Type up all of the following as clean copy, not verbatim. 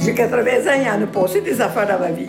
J'ai 80 ans, il y en a passé des affaires dans ma vie.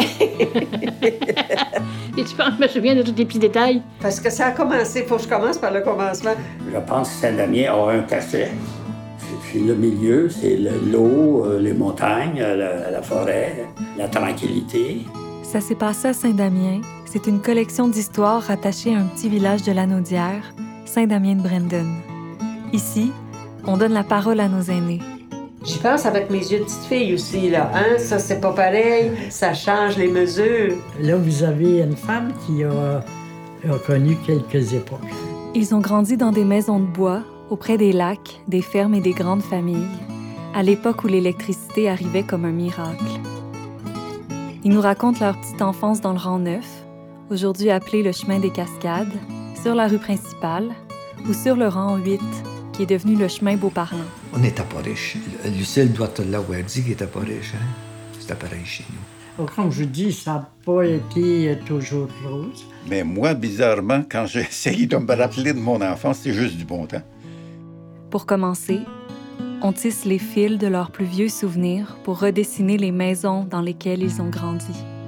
Et tu penses, je me souviens de tous les petits détails. Parce que ça a commencé, il faut que je commence par le commencement. Je pense que Saint-Damien a un cachet. C'est le milieu, c'est l'eau, les montagnes, la forêt, la tranquillité. Ça s'est passé à Saint-Damien. C'est une collection d'histoires rattachée à un petit village de Lanaudière, Saint-Damien-de-Brandon. Ici, on donne la parole à nos aînés. J'y pense avec mes yeux de petite fille aussi, là. Hein? Ça, c'est pas pareil. Ça change les mesures. Là, vous avez une femme qui a connu quelques époques. Ils ont grandi dans des maisons de bois, auprès des lacs, des fermes et des grandes familles, à l'époque où l'électricité arrivait comme un miracle. Ils nous racontent leur petite enfance dans le rang 9, aujourd'hui appelé le chemin des Cascades, sur la rue principale, ou sur le rang 8, qui est devenu le chemin Beauparlant. On n'était pas riches. Lucille doit te l'avoir dit qu'il n'était pas riche. Hein? C'était pareil chez nous. Comme je dis, ça n'a pas été toujours rose. Mais moi, bizarrement, quand j'ai essayé de me rappeler de mon enfance, c'est juste du bon temps. Pour commencer, on tisse les fils de leurs plus vieux souvenirs pour redessiner les maisons dans lesquelles ils ont grandi.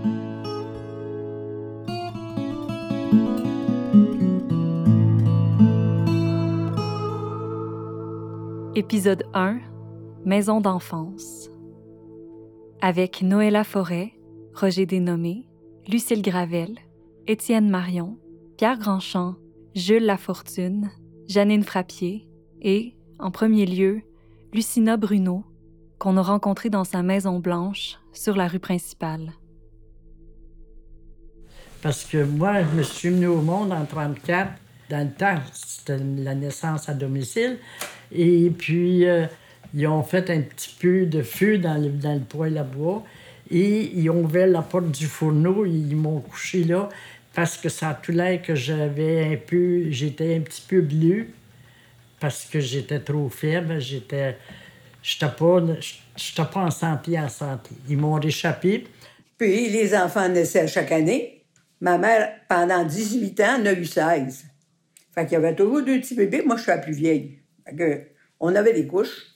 Épisode 1, Maison d'enfance. Avec Noëlla Forêt, Roger Dénommé, Lucille Gravel, Étienne Marion, Pierre Grandchamp, Jules Lafortune, Janine Frappier et, en premier lieu, Lucina Bruno, qu'on a rencontrée dans sa maison blanche sur la rue principale. Parce que moi, je me suis venu au monde en 1934. Dans le temps, c'était la naissance à domicile. Et puis, ils ont fait un petit peu de feu dans le poêle à bois. Et ils ont ouvert la porte du fourneau. Ils m'ont couché là parce que ça a tout l'air que j'étais un petit peu bleu parce que j'étais trop faible. J'étais pas en santé. Ils m'ont réchappé. Puis les enfants naissaient chaque année. Ma mère, pendant 18 ans, en a eu 16. Fait qu'il y avait toujours 2 petits bébés. Moi, je suis la plus vieille. Fait que, on avait des couches.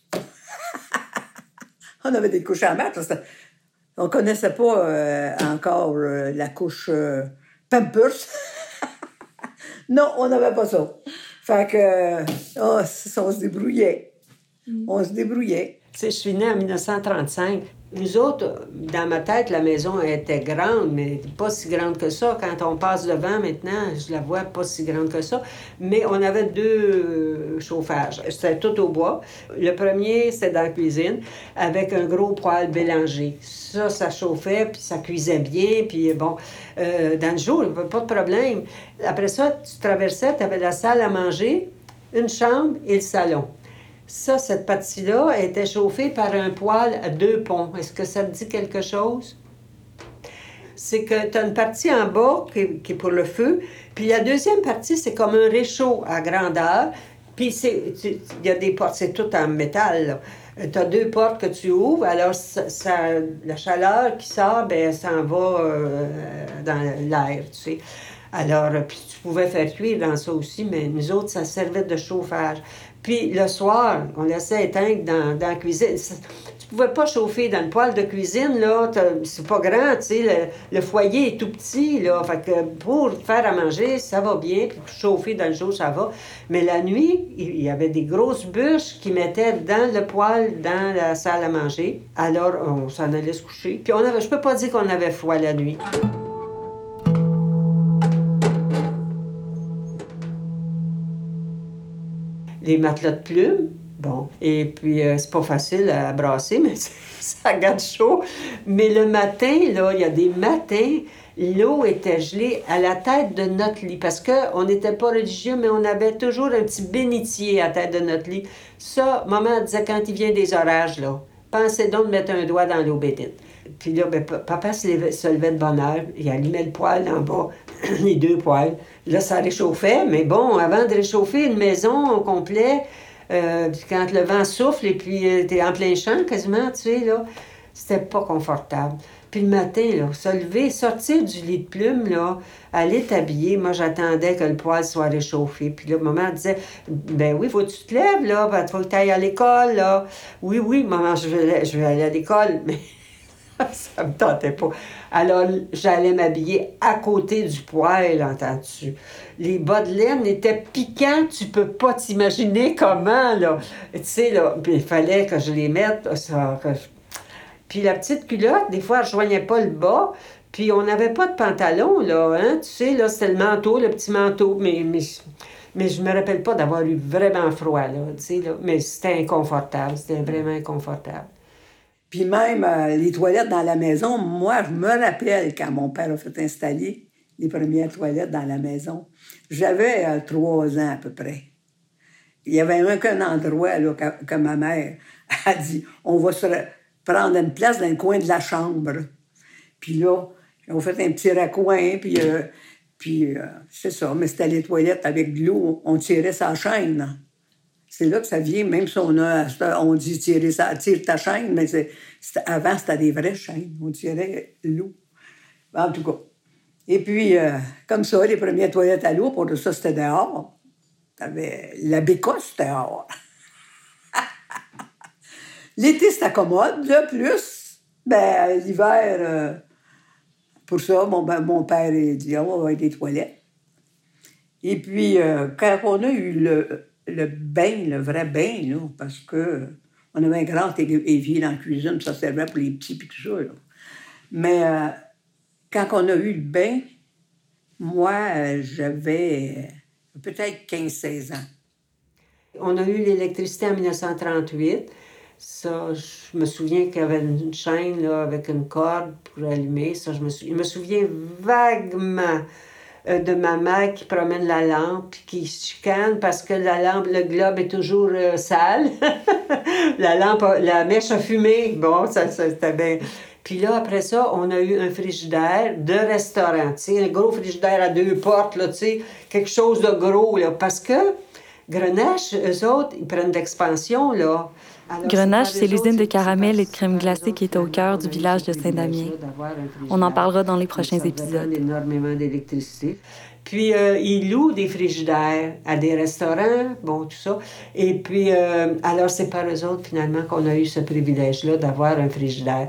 On avait des couches à mettre. Parce on ne connaissait pas encore la couche Pampers. Non, on n'avait pas ça. Fait que, on se débrouillait. On se débrouillait. Tu sais, je suis née en 1935. Nous autres, dans ma tête, la maison était grande, mais pas si grande que ça. Quand on passe devant, maintenant, je la vois pas si grande que ça. Mais on avait 2 chauffages. C'était tout au bois. Le premier, c'était dans la cuisine, avec un gros poêle Bélanger. Ça chauffait, puis ça cuisait bien. Puis bon, dans le jour, il n'y avait pas de problème. Après ça, tu traversais, tu avais la salle à manger, une chambre et le salon. Ça, cette partie-là était chauffée par un poêle à 2 ponts. Est-ce que ça te dit quelque chose? C'est que tu as une partie en bas qui est pour le feu, puis la deuxième partie, c'est comme un réchaud à grandeur, puis il y a des portes, c'est tout en métal, tu as 2 portes que tu ouvres, alors la chaleur qui sort, ben s'en va dans l'air, tu sais. Alors, puis tu pouvais faire cuire dans ça aussi, mais nous autres, ça servait de chauffage. Puis le soir, on laissait éteindre dans la cuisine. Tu pouvais pas chauffer dans le poêle de cuisine, là, c'est pas grand, tu sais, le foyer est tout petit, là, fait que pour faire à manger, ça va bien, puis pour chauffer dans le jour, ça va. Mais la nuit, il y avait des grosses bûches qui mettaient dans le poêle, dans la salle à manger. Alors, on s'en allait se coucher. Puis je peux pas dire qu'on avait froid la nuit. Les matelas de plumes, bon. Et puis, c'est pas facile à brasser, mais ça garde chaud. Mais le matin, là, il y a des matins, l'eau était gelée à la tête de notre lit. Parce qu'on n'était pas religieux, mais on avait toujours un petit bénitier à la tête de notre lit. Ça, maman disait, quand il vient des orages, là, pensez donc de mettre un doigt dans l'eau bénite. Puis là, ben, papa se levait de bonne heure. Il allumait le poêle en bas, les 2 poêles. Là, ça réchauffait, mais bon, avant de réchauffer une maison au complet, quand le vent souffle et puis t'es en plein champ quasiment, tu sais, là, c'était pas confortable. Puis le matin, là, se lever, sortir du lit de plume, là, aller t'habiller. Moi, j'attendais que le poêle soit réchauffé. Puis là, maman disait, ben oui, faut que tu te lèves, là, ben, faut que tu ailles à l'école, là. Oui, maman, je vais aller à l'école, mais ça me tentait pas. Alors, j'allais m'habiller à côté du poêle, entends-tu. Les bas de laine étaient piquants, tu peux pas t'imaginer comment, là. Tu sais, là, puis il fallait que je les mette, Puis la petite culotte, des fois, elle ne rejoignait pas le bas, puis on n'avait pas de pantalon, là, hein. Tu sais, là, c'était le manteau, le petit manteau, mais je me rappelle pas d'avoir eu vraiment froid, là, tu sais, là. Mais c'était inconfortable, c'était vraiment inconfortable. Puis même les toilettes dans la maison, moi, je me rappelle quand mon père a fait installer les premières toilettes dans la maison. J'avais 3 ans à peu près. Il y avait qu'un endroit là, que ma mère a dit, on va se prendre une place dans le coin de la chambre. Puis là, on fait un petit raccoin, puis c'est ça. Mais c'était les toilettes avec de l'eau, on tirait sa chaîne. C'est là que ça vient, même si on dit tire ta chaîne, mais avant, c'était des vraies chaînes. On tirait l'eau. En tout cas. Et puis, comme ça, les premières toilettes à l'eau, pour ça, c'était dehors. T'avais la bécosse dehors. L'été, c'était commode. Là, plus, l'hiver, pour ça, mon père il dit, on va avoir des toilettes. Et puis, quand on a eu le bain, le vrai bain, là, parce que on avait un grand évier dans la cuisine, ça servait pour les petits et tout ça. Là. Mais quand on a eu le bain, moi, j'avais peut-être 15-16 ans. On a eu l'électricité en 1938. Ça, je me souviens qu'il y avait une chaîne là, avec une corde pour allumer. Ça, je me souviens vaguement de ma mère qui promène la lampe et qui chicane parce que la lampe, le globe est toujours sale. La mèche a fumé. Bon, ça c'était bien. Puis là, après ça, on a eu un frigidaire de restaurant. Tu sais, un gros frigidaire à 2 portes, là, tu sais, quelque chose de gros, là. Parce que Grenache, eux autres, ils prennent d'expansion, là. Alors, Grenache, c'est l'usine de caramel et de crème glacée qui est au cœur du village de Saint-Damien. On en parlera dans les prochains épisodes. Ça donne énormément d'électricité. Puis, ils louent des frigidaires à des restaurants, bon, tout ça. Et puis, alors, c'est par eux autres, finalement, qu'on a eu ce privilège-là d'avoir un frigidaire.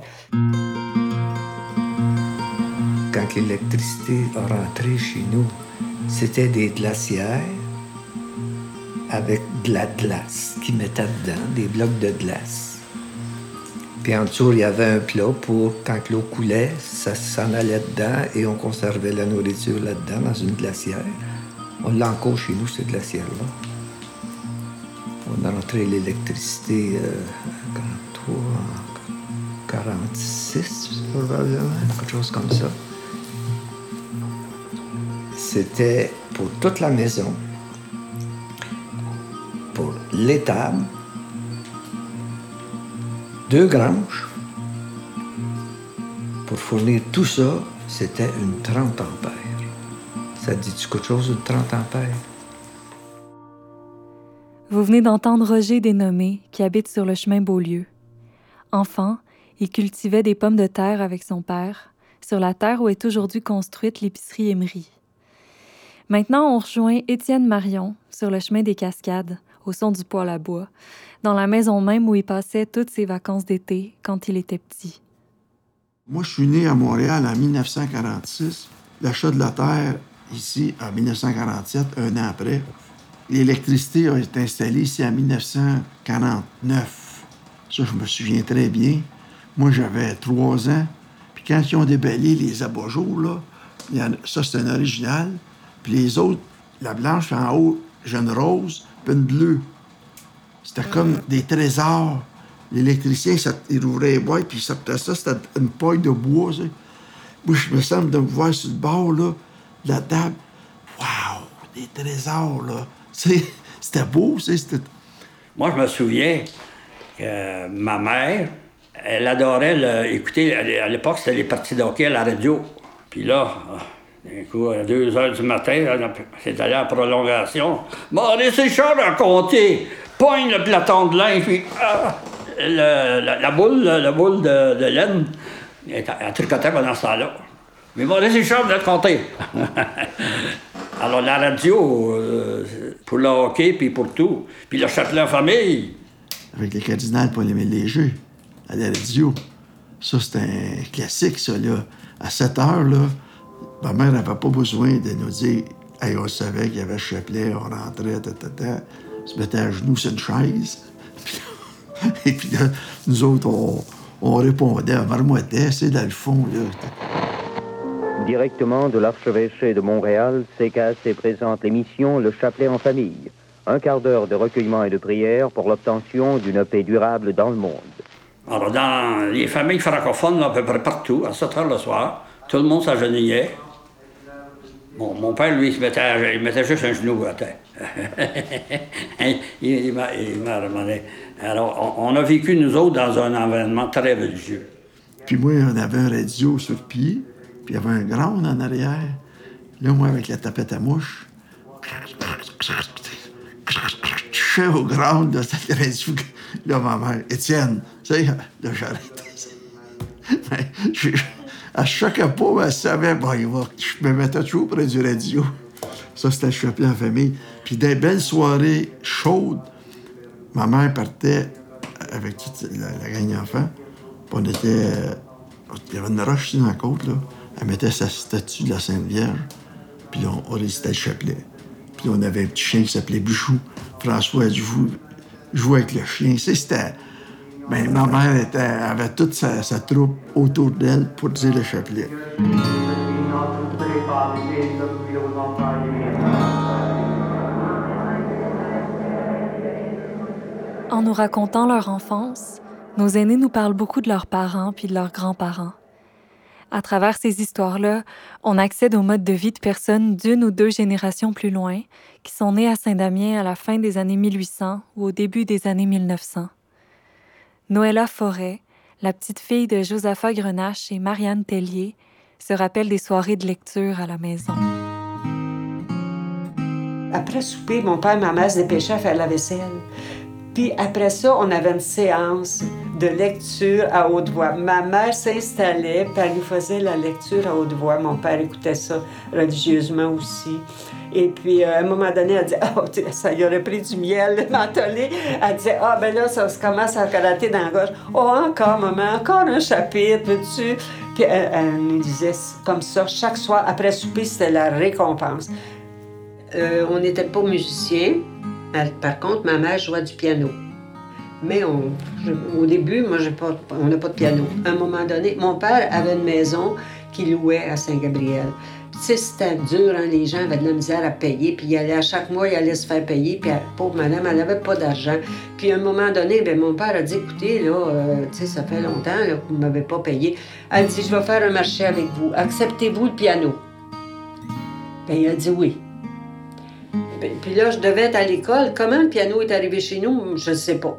Quand l'électricité a rentré chez nous, c'était des glacières avec de la glace qu'ils mettaient dedans, des blocs de glace. Puis en dessous, il y avait un plat pour, quand l'eau coulait, ça s'en allait dedans et on conservait la nourriture là-dedans, dans une glacière. On l'a encore chez nous, cette glacière-là. On a rentré l'électricité en 46, probablement, quelque chose comme ça. C'était pour toute la maison, pour l'étable, 2 granges. Pour fournir tout ça, c'était une 30 ampères. Ça te dit-tu quelque chose, une 30 ampères? Vous venez d'entendre Roger Desnommés, qui habite sur le chemin Beaulieu. Enfant, il cultivait des pommes de terre avec son père, sur la terre où est aujourd'hui construite l'épicerie Emery. Maintenant, on rejoint Étienne Marion, sur le chemin des Cascades, au son du poêle à bois, dans la maison même où il passait toutes ses vacances d'été quand il était petit. Moi, je suis né à Montréal en 1946. L'achat de la terre ici en 1947, un an après. L'électricité a été installée ici en 1949. Ça, je me souviens très bien. Moi, j'avais 3 ans. Puis quand ils ont déballé les abat-jours, là, ça, c'est un original. Puis les autres, la blanche en haut, j'ai une rose, puis une bleue. C'était comme des trésors. L'électricien, il ouvrait les boîtes, puis il sortait ça, c'était une paille de bois, ça. Moi, je me semble de me voir sur le bord, là, de la table. Waouh, des trésors, là. C'était beau, c'était... Moi, je me souviens que ma mère, elle adorait écouter, à l'époque, c'était les parties d'hockey à la radio. Puis là, d'un coup, à 2 heures du matin, c'est allé en prolongation. Maurice Richard a compté, poigne le platon de linge, puis la boule de laine, Elle tricotait pendant ce temps-là. Mais bon, laissez Charles de compter. Alors, la radio, pour le hockey, puis pour tout. Puis le chapelet en famille. Avec les cardinals Paul-Émile Léger, à la radio. Ça, c'est un classique, ça, là. À 7 heures, là, ma mère n'avait pas besoin de nous dire « Hey, on savait qu'il y avait le chapelet, on rentrait, On se mettait à genoux sur une chaise. Et puis là, nous autres, on répondait, on marmottait, c'est dans le fond, là. Directement de l'archevêché de Montréal, CKAC présente l'émission Le Chapelet en famille. Un quart d'heure de recueillement et de prière pour l'obtention d'une paix durable dans le monde. Alors, dans les familles francophones, là, à peu près partout, à 7 heures le soir, tout le monde s'agenouillait. Bon, mon père, lui, il mettait juste un genou à terre. il m'a ramené. Alors, on a vécu, nous autres, dans un environnement très religieux. Puis moi, on avait un radio sur le pied, puis il y avait un ground en arrière. Là, moi, avec la tapette à mouche, je suis au ground de cette radio. Là, ma mère, Étienne, tu sais, là, j'arrêtais. À chaque pas, elle savait, bon, je me mettais toujours près du radio. Ça, c'était le chapelet en famille. Puis des belles soirées chaudes, ma mère partait avec toute la gang d'enfants. Puis on était... il y avait une roche ici dans la côte, là. Elle mettait sa statue de la Sainte Vierge. Puis là, on récitait le chapelet. Puis là, on avait un petit chien qui s'appelait Bichou. François jouait avec le chien. C'était... Ben, ma mère avait toute sa troupe autour d'elle pour dire le chapelet. En nous racontant leur enfance, nos aînés nous parlent beaucoup de leurs parents puis de leurs grands-parents. À travers ces histoires-là, on accède au mode de vie de personnes d'une ou deux générations plus loin, qui sont nées à Saint-Damien à la fin des années 1800 ou au début des années 1900. Noëlla Forêt, la petite fille de Josaphat Grenache et Marianne Tellier, se rappelle des soirées de lecture à la maison. Après souper, mon père et ma mère se dépêchaient à faire la vaisselle. Puis après ça, on avait une séance de lecture à haute voix. Ma mère s'installait, puis elle nous faisait la lecture à haute voix. Mon père écoutait ça religieusement aussi. Et puis, à un moment donné, elle disait « Oh, ça y aurait pris du miel, le mentholé. » Elle disait « Ah, ben là, ça commence à gratter dans la gorge. Oh, encore, maman, encore un chapitre, veux-tu? » Puis elle nous disait comme ça, chaque soir, après souper, c'était la récompense. On n'était pas musiciens. Par contre, ma mère jouait du piano. Mais au début, moi, on n'a pas de piano. À un moment donné, mon père avait une maison qu'il louait à Saint-Gabriel. Tu sais, c'était dur, hein, les gens avaient de la misère à payer, puis à chaque mois, il allait se faire payer, puis la pauvre madame, elle n'avait pas d'argent. Puis à un moment donné, bien, mon père a dit, écoutez, là, tu sais, ça fait longtemps là, que vous ne m'avez pas payé. Elle dit, je vais faire un marché avec vous. Acceptez-vous le piano? Bien, il a dit oui. Puis là, je devais être à l'école. Comment le piano est arrivé chez nous, je ne sais pas.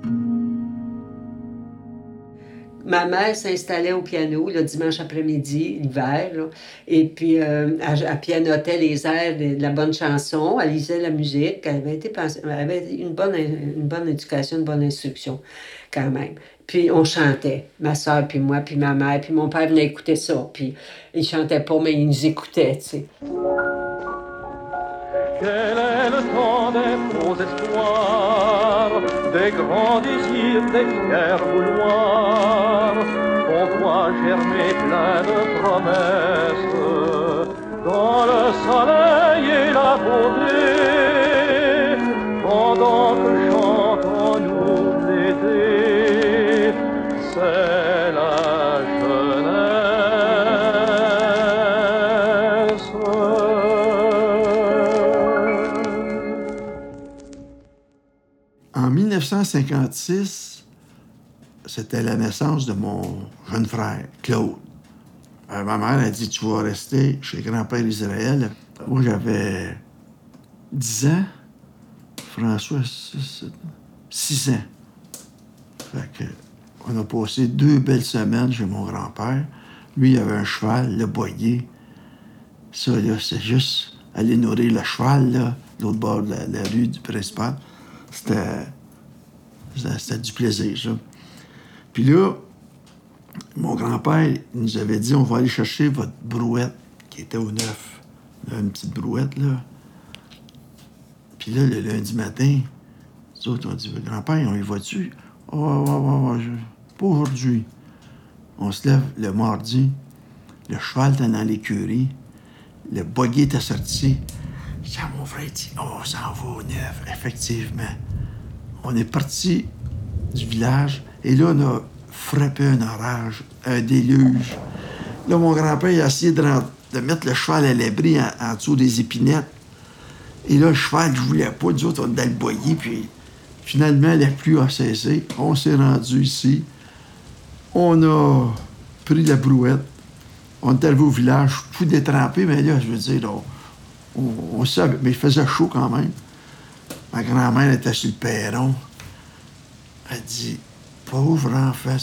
Ma mère s'installait au piano le dimanche après-midi, l'hiver, là, et puis elle pianotait les airs de la bonne chanson, elle lisait la musique, elle avait une bonne éducation, une bonne instruction quand même. Puis on chantait, ma soeur, puis moi, puis ma mère, puis mon père venait écouter ça, puis il chantait pas, mais il nous écoutait, tu sais. Quel est le temps des beaux espoirs, des grands désirs, des fiers vouloirs, qu'on voit germer plein de promesses, dans le soleil et la beauté, pendant que chantons-nous l'été, c'est la jeunesse. En 1956, c'était la naissance de mon jeune frère, Claude. Ma mère a dit, tu vas rester chez grand-père Israël. Moi, j'avais 10 ans. François, 6 ans. Fait que, on a passé 2 belles semaines chez mon grand-père. Lui, il avait un cheval, le boyer. Ça, là, c'est juste aller nourrir le cheval, là, l'autre bord de la rue du Principal. C'était du plaisir, ça. Puis là, Mon grand-père nous avait dit, on va aller chercher votre brouette, qui était au neuf. Là, une petite brouette, là. Puis là, le lundi matin, nous autres, on dit, grand-père, on y va-tu? Pas aujourd'hui. On se lève le mardi, le cheval était dans l'écurie, le buggy était sorti. Je dis à mon frère, on s'en va au neuf, effectivement. On est parti du village, et là, on a frappé un orage, un déluge. Là, mon grand-père il a essayé de mettre le cheval à l'abri en dessous des épinettes. Et là, le cheval, je voulais pas. Nous autres, on était dans le boyer, puis finalement, la pluie a cessé. On s'est rendu ici. On a pris la brouette. On est arrivé au village, tout détrempé, mais là, je veux dire, on savait, mais il faisait chaud quand même. Ma grand-mère était sur le perron. Elle dit, pauvre enfant,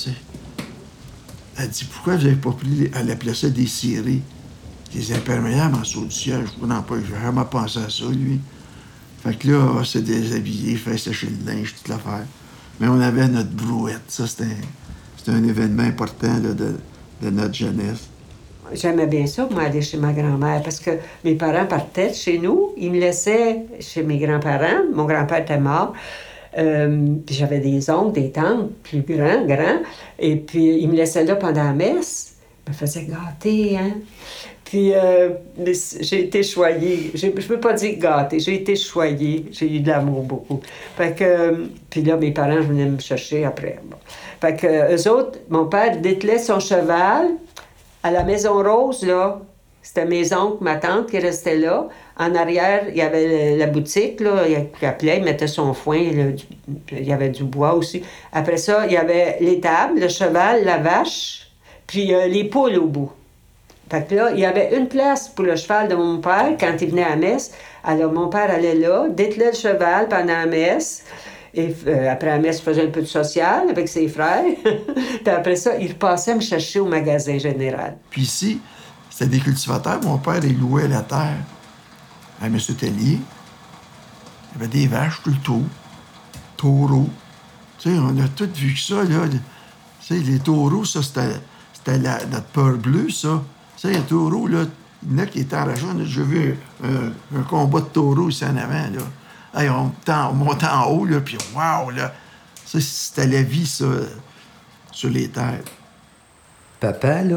elle dit, pourquoi vous n'avez pas pris, elle appelait ça des cirés, des imperméables en saut du ciel. Je n'ai jamais pensé à ça, lui. Fait que là, on s'est déshabillé, fait sécher le linge, toute l'affaire. Mais on avait notre brouette. Ça, c'était un événement important là, de notre jeunesse. J'aimais bien ça, moi, aller chez ma grand-mère, parce que mes parents partaient de chez nous. Ils me laissaient chez mes grands-parents. Mon grand-père était mort. Puis j'avais des oncles, des tantes, plus grands. Et puis, ils me laissaient là pendant la messe. Ils me faisaient gâter, hein. Puis, j'ai été choyée. Je peux pas dire gâtée, j'ai été choyée. J'ai eu de l'amour beaucoup. Fait que, puis là, mes parents venaient me chercher après. Bon. Fait que, eux autres, mon père dételait son cheval à la Maison Rose, là. C'était mes oncles, ma tante qui restaient là. En arrière, il y avait la boutique, là. Il appelait, il mettait son foin. Là, il y avait du bois aussi. Après ça, il y avait l'étable, le cheval, la vache, puis les poules au bout. Fait que là, il y avait une place pour le cheval de mon père quand il venait à la messe. Alors, mon père allait là, dételait le cheval pendant la messe. Et après la messe, il faisait un peu de social avec ses frères. Puis après ça, il repassait me chercher au magasin général. Puis ici, c'était des cultivateurs. Mon père, il louait la terre à M. Tellier. Il y avait des vaches tout le tour, taureaux. Tu sais, on a tout vu ça, là. Tu sais, les taureaux, ça, c'était notre peur bleue, ça. Tu sais, un taureau, là, il y en a qui étaient enragés. J'ai vu un combat de taureaux ici en avant, là. Hey, on montait en haut, là, puis wow, là. Ça, c'était la vie, ça, sur les terres. Papa, là,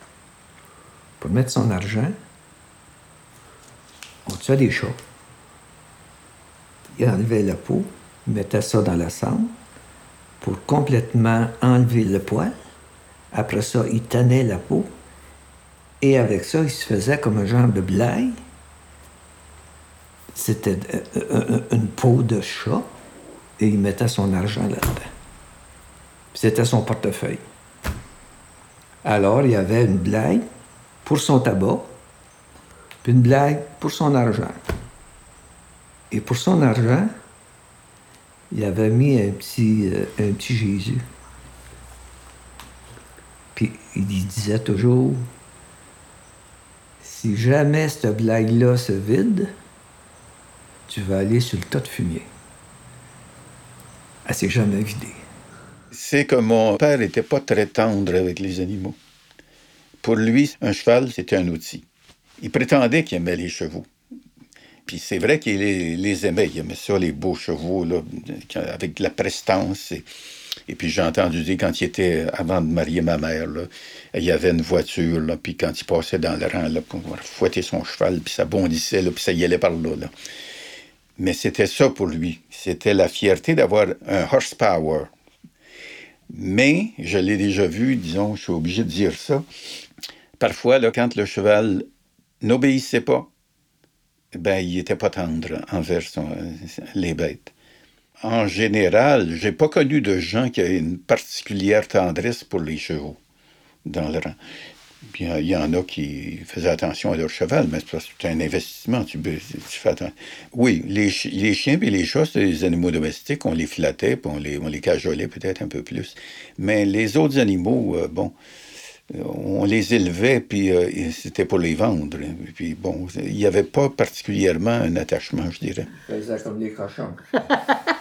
pour mettre son argent, on tuait des chats. Il enlevait la peau, il mettait ça dans la cendre pour complètement enlever le poil. Après ça, il tannait la peau. Et avec ça, il se faisait comme un genre de blaye. C'était une peau de chat et il mettait son argent là-dedans. C'était son portefeuille. Alors, il y avait une blague pour son tabac, puis une blague pour son argent. Et pour son argent, il avait mis un petit Jésus. Puis il disait toujours, si jamais cette blague-là se vide, tu vas aller sur le tas de fumier. Elle s'est jamais vidée. C'est que mon père n'était pas très tendre avec les animaux. Pour lui, un cheval, c'était un outil. Il prétendait qu'il aimait les chevaux. Puis c'est vrai qu'il les aimait. Il aimait ça, les beaux chevaux, là, avec de la prestance. Et puis j'ai entendu dire, quand il était, avant de marier ma mère, là, il y avait une voiture, là, puis quand il passait dans le rang, là, pour fouetter son cheval, puis ça bondissait, là, puis ça y allait par là, là. Mais c'était ça pour lui. C'était la fierté d'avoir un horsepower. Mais, je l'ai déjà vu, disons, je suis obligé de dire ça, parfois, là, quand le cheval n'obéissait pas, ben, il n'était pas tendre envers les bêtes. En général, j'ai pas connu de gens qui avaient une particulière tendresse pour les chevaux dans le rang. Puis il y en a qui faisaient attention à leur cheval, mais c'est un investissement. Tu fais attention. Oui, les chiens et les chats, c'est des animaux domestiques. On les flattait, puis on les cajolait peut-être un peu plus. Mais les autres animaux, bon, on les élevait, puis c'était pour les vendre. Puis bon, il n'y avait pas particulièrement un attachement, je dirais. Ils faisaient comme des cochons.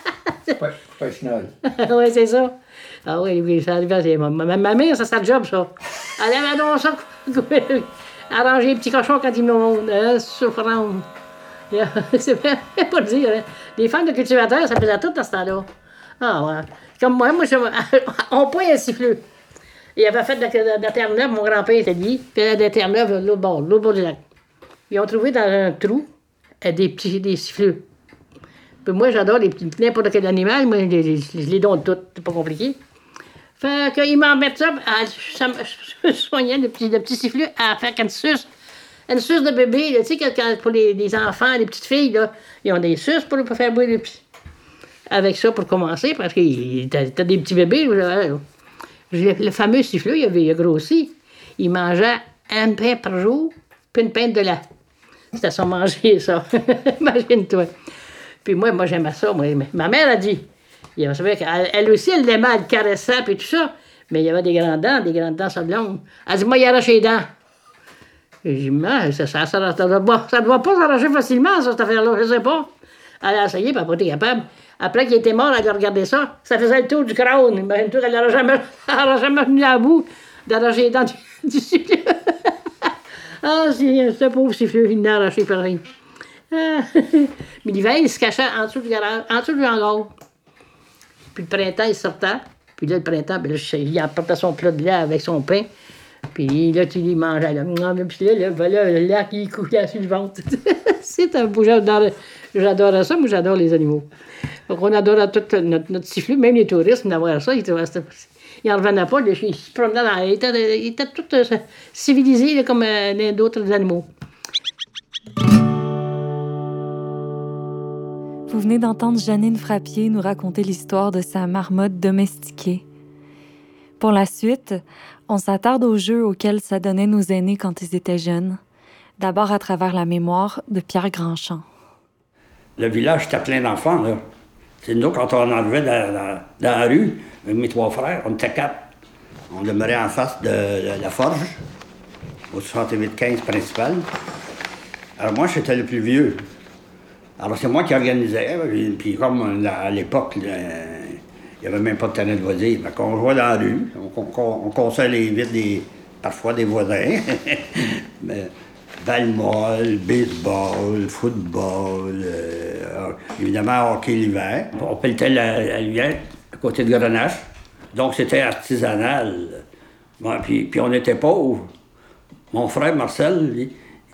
Professionnel. Oui, c'est ça. Ah oui, ça arrivait. Ma mère, ça, c'est le job, ça. Elle avait donc ça. Arranger les petits cochons quand ils m'ont souffrant. C'est pas le dire. Hein. Les femmes de cultivateurs, ça faisait tout à ce temps-là. Ah ouais. Comme moi, on pointe un siffleux. Il avait fait de la Terre-Neuve, mon grand-père était lui, puis de la Terre-Neuve, l'autre bord du lac. Ils ont trouvé dans un trou des siffleux. Puis moi, j'adore n'importe quel animal, moi, je les donne toutes, c'est pas compliqué. Fait qu'ils m'en mettent ça, je soignais le petit siffleux à faire une suce de bébé, là, tu sais, pour les enfants, les petites filles, là, ils ont des suces pour faire boire les petits. Avec ça, pour commencer, parce que t'as des petits bébés, là. Le fameux siffleux, il a grossi. Il mangeait un pain par jour, puis une pinte de lait. C'était ça, manger, ça. Imagine-toi. Puis moi, j'aimais ça. Ma mère a dit, elle aussi, elle l'aimait, elle caressait, puis tout ça. Mais il y avait des grandes dents sablonnes. Elle dit, moi, il arrache les dents. J'ai dit, mais ça doit pas s'arracher facilement, ça, cette affaire-là, je sais pas. Elle a essayé, puis elle n'a pas été capable. Après qu'il était mort, elle a regardé ça. Ça faisait le tour du crâne. Imagine-toi qu'elle n'aurait jamais venu à bout d'arracher les dents du siffleux. Ah, c'est ce pauvre siffleux, il n'a arraché par rien. Mais l'hiver, il se cachait en dessous du garage, en dessous du hangar. Puis le printemps, il sortait. Puis là, le printemps, il apportait son plat de lait avec son pain. Puis là, tu lui mangeais. Là. Puis là, le lait qui coulait sur le ventre. C'est un beau j'adorais ça, moi j'adore les animaux. Donc on adorait tout notre siffleux, même les touristes, d'avoir ça, ils n'en revenaient pas, ils se promenaient ils étaient tous civilisés là, comme d'autres animaux. Vous venez d'entendre Janine Frappier nous raconter l'histoire de sa marmotte domestiquée. Pour la suite, on s'attarde aux jeux auxquels s'adonnaient nos aînés quand ils étaient jeunes, d'abord à travers la mémoire de Pierre Grandchamp. Le village était plein d'enfants, là. C'est nous, quand on arrivait dans la rue, avec mes 3 frères, on était 4. On demeurait en face de la forge, au 68-15 principal. Alors moi, j'étais le plus vieux. Alors c'est moi qui organisais, puis comme à l'époque, il n'y avait même pas de terrain de loisirs. Donc on jouait dans la rue, on cassait les vitres parfois des voisins. Mais, balle molle, baseball, football, évidemment hockey l'hiver. On pelletait l'hiver à côté de Grenache. Donc c'était artisanal. Bon, puis on était pauvres. Mon frère Marcel,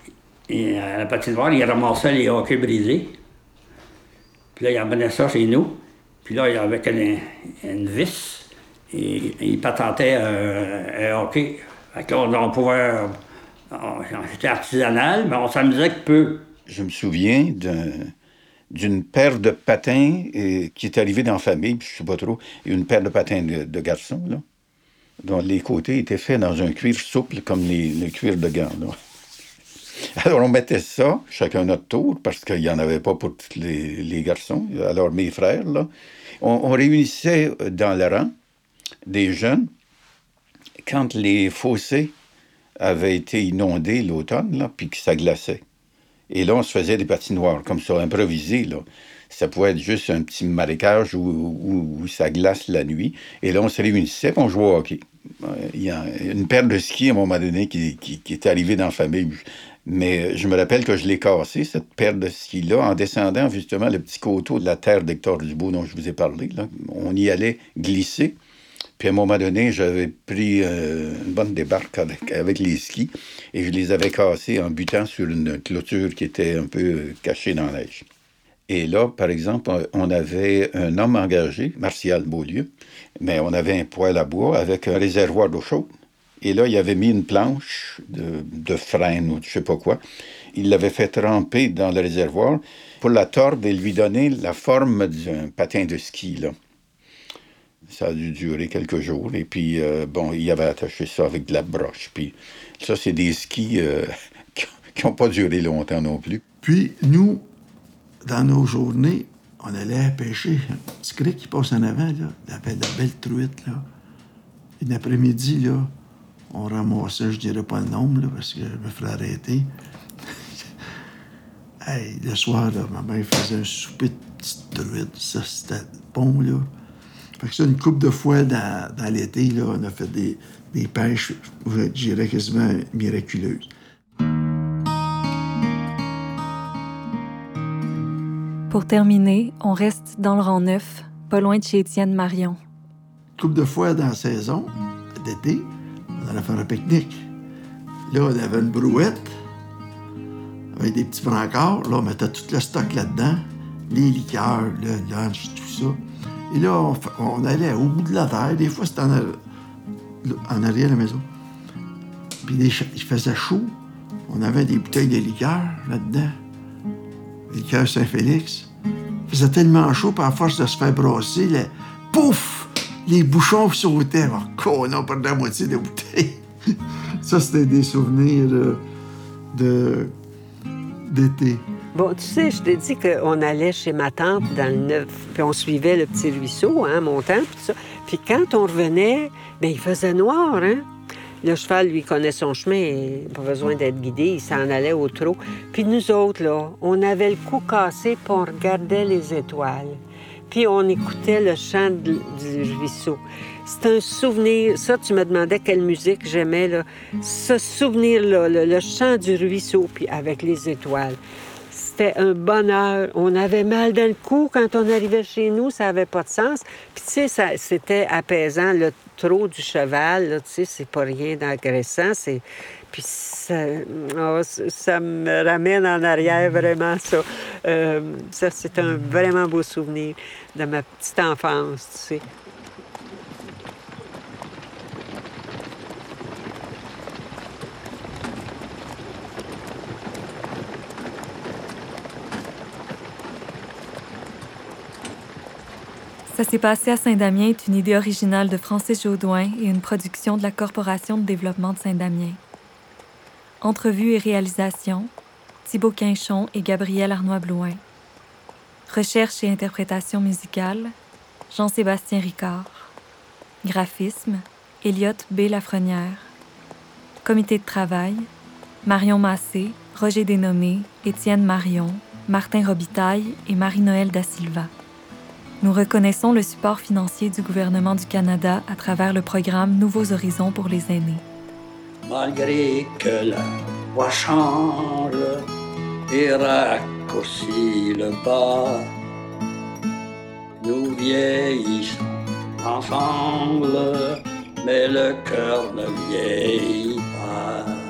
à la patinoire, il ramassait les hockey brisés. Puis là, il amenait ça chez nous. Puis là, avec une vis, il patentait un hockey. Fait que là, on pouvait... C'était artisanal, mais on s'amusait peu. Je me souviens d'une paire de patins qui est arrivée dans la famille, puis je sais pas trop, une paire de patins de garçons, là, dont les côtés étaient faits dans un cuir souple, comme le cuir de gants, là. Alors, on mettait ça, chacun notre tour, parce qu'il n'y en avait pas pour tous les garçons. Alors, mes frères, là, on réunissait dans le rang des jeunes quand les fossés avait été inondé l'automne, là, puis que ça glaçait. Et là, on se faisait des patinoires, comme ça, improvisées, là. Ça pouvait être juste un petit marécage où ça glace la nuit. Et là, on se réunissait, puis on jouait au hockey. Il y a une paire de skis, à un moment donné, qui est arrivée dans la famille. Mais je me rappelle que je l'ai cassée, cette paire de skis-là, en descendant, justement, le petit coteau de la terre d'Hector Dubois dont je vous ai parlé, là. On y allait glisser. Puis à un moment donné, j'avais pris une bonne débarque avec les skis et je les avais cassés en butant sur une clôture qui était un peu cachée dans la neige. Et là, par exemple, on avait un homme engagé, Martial Beaulieu, mais on avait un poêle à bois avec un réservoir d'eau chaude. Et là, il avait mis une planche de frêne ou je sais pas quoi. Il l'avait fait tremper dans le réservoir pour la tordre et lui donner la forme d'un patin de ski, là. Ça a dû durer quelques jours. Et puis, il avait attaché ça avec de la broche. Puis, ça, c'est des skis qui n'ont pas duré longtemps non plus. Puis, nous, dans nos journées, on allait pêcher. Un petit cric qui passe en avant, là, la belle truite, là. Une après-midi, là, on ramassait, je dirais pas le nombre, là, parce que je me ferais arrêter. Hey, le soir, là, ma mère faisait un souper de petite truite. Ça, c'était bon, là. Fait que ça, une couple de fois dans l'été, là, on a fait des pêches, je dirais quasiment miraculeuses. Pour terminer, on reste dans le Rang Neuf, pas loin de chez Étienne Marion. Une couple de fois dans la saison d'été, on allait faire un pique-nique. Là, on avait une brouette avec des petits brancards. Là, on mettait tout le stock là-dedans, les liqueurs, le lunch, tout ça. Et là, on allait au bout de la terre. Des fois, c'était en arrière de la maison. Puis il faisait chaud. On avait des bouteilles de liqueur là-dedans. Liqueur Saint-Félix. Il faisait tellement chaud, puis à force de se faire brasser, pouf! Les bouchons sautaient. On a perdu la moitié des bouteilles. Ça, c'était des souvenirs d'été. Bon, tu sais, je t'ai dit qu'on allait chez ma tante dans le Neuf, puis on suivait le petit ruisseau, hein, montant, puis tout ça. Puis quand on revenait, bien, il faisait noir, hein. Le cheval, lui, connaît son chemin, pas besoin d'être guidé, il s'en allait au trot. Puis nous autres, là, on avait le cou cassé, puis on regardait les étoiles. Puis on écoutait le chant du ruisseau. C'est un souvenir. Ça, tu me demandais quelle musique j'aimais, là. Ce souvenir-là, le chant du ruisseau, puis avec les étoiles. C'était un bonheur. On avait mal dans le cou quand on arrivait chez nous, ça n'avait pas de sens. Puis tu sais, c'était apaisant, le trot du cheval, là, tu sais, c'est pas rien d'agressant. Puis ça me ramène en arrière, vraiment, ça. Ça, c'est un vraiment beau souvenir de ma petite enfance, tu sais. Ça s'est passé à Saint-Damien est une idée originale de Francis Jodoin et une production de la Corporation de développement de Saint-Damien. Entrevue et réalisation, Thibaut Quinchon et Gabriel Arnois-Blouin. Recherche et interprétation musicale, Jean-Sébastien Ricard. Graphisme, Elliot B. Lafrenière. Comité de travail, Marion Massé, Roger Desnommés, Étienne Marion, Martin Robitaille et Marie-Noëlle Da Silva. Nous reconnaissons le support financier du gouvernement du Canada à travers le programme Nouveaux Horizons pour les aînés. Malgré que la voix change et raccourcit le pas, nous vieillissons ensemble, mais le cœur ne vieillit pas.